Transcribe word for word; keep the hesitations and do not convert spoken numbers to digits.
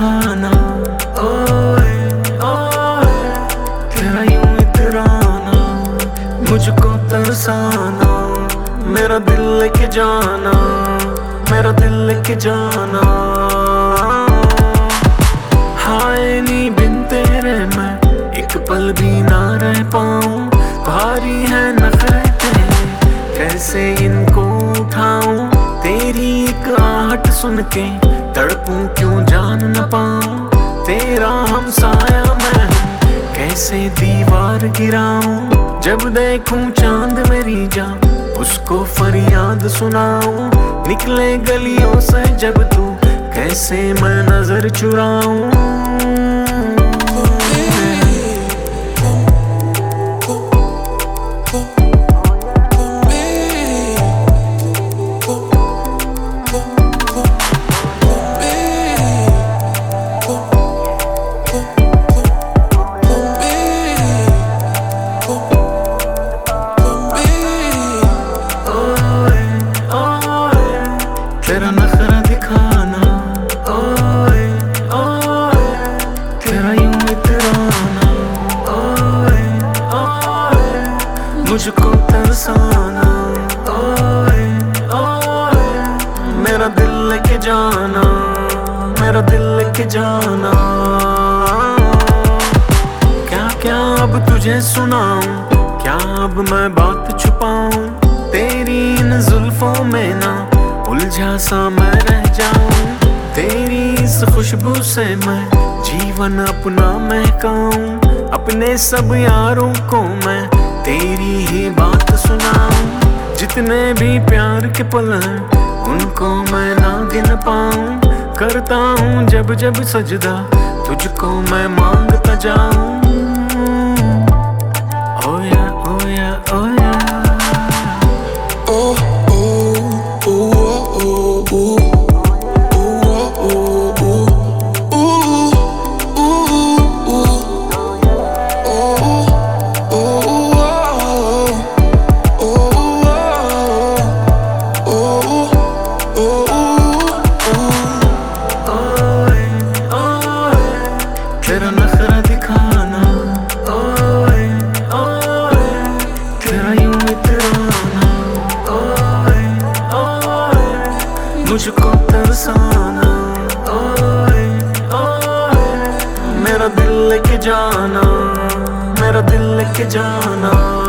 दिखाना, ओए ओए तेरा यूं इतराना, मुझको तरसाना, मेरा दिल लेके जाना, मेरा दिल लेके जाना। हाय नी बिन तेरे मैं एक पल भी ना रह पाऊं, भारी है नखरे तेरे कैसे इनको उठाऊं, तेरी एक आहट सुन के तड़पूं क्यों जान न पाऊं, तेरा हमसाया मैं हूं कैसे दीवार गिराऊं, जब देखूं चांद मेरी जान उसको फरियाद सुनाऊं, निकले गलियों से जब तू कैसे मैं नजर चुराऊं। तेरा नखरा दिखाना, ओए ओए तेरा यूं इतराना, ओए ओए मुझको तरसाना, ओए ओए मेरा दिल लेके जाना, मेरा दिल लेके जाना। क्या क्या अब तुझे सुनाऊं, क्या अब मैं बात छुपाऊं, तेरी इन जुल्फों में ना उलझा सा मैं रह जाऊं, तेरी इस खुशबू से मैं जीवन अपना महकाऊं, अपने सब यारों को मैं तेरी ही बात सुनाऊं, जितने भी प्यार के पल हैं उनको मैं ना गिन पाऊं, करता हूँ जब जब सजदा तुझको मैं मांगता जाऊं। ओया ओया ओया तेरा नखरा दिखाना, ओए ओए तेरा यूं इतराना, ओए ओए मुझको तरसाना, ओए ओए मेरा दिल लेके जाना, मेरा दिल लेके जाना।